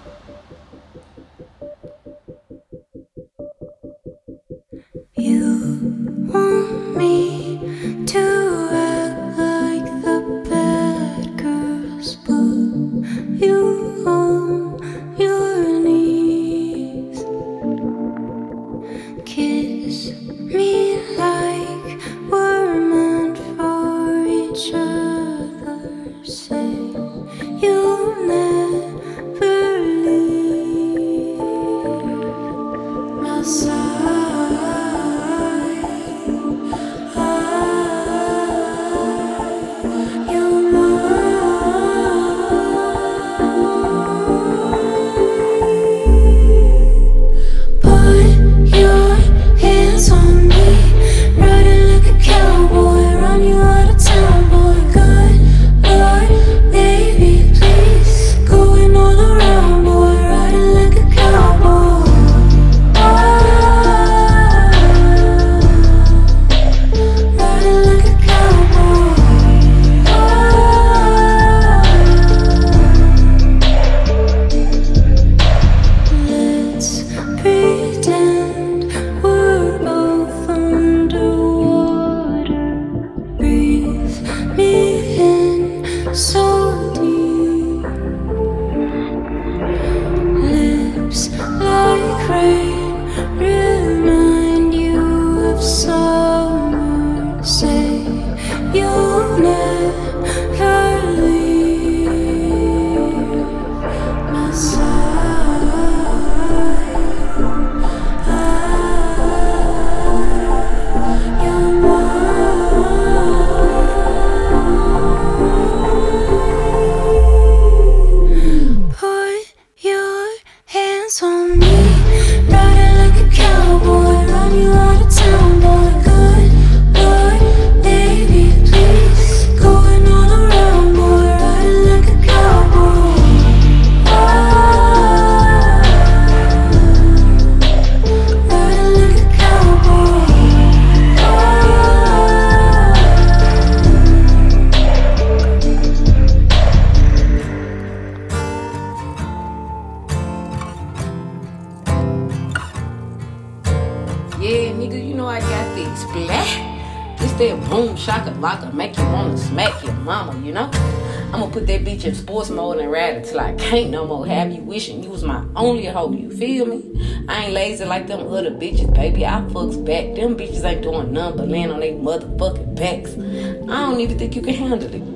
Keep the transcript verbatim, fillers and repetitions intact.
You want me to act like the bad girls, put you on your knees, kiss me like we're meant for each other, say you'll never leave my side. So deep, lips like rain remind you of summer. Say you'll never leave my side. You're mine. On me, riding like a cowboy, run you out of town, boy. Good Lord, baby, please, going all around, boy, riding like a cowboy. Ah, riding like a cowboy. Yeah, nigga, you know I got this splat. This that boom shaka laka, make you wanna smack your mama, you know? I'ma put that bitch in sports mode and ride it till I can't no more. Have you wishing you was my only hoe, you feel me? I ain't lazy like them other bitches, baby. I fucks back. Them bitches ain't doing nothing but laying on they motherfucking backs. I don't even think you can handle it.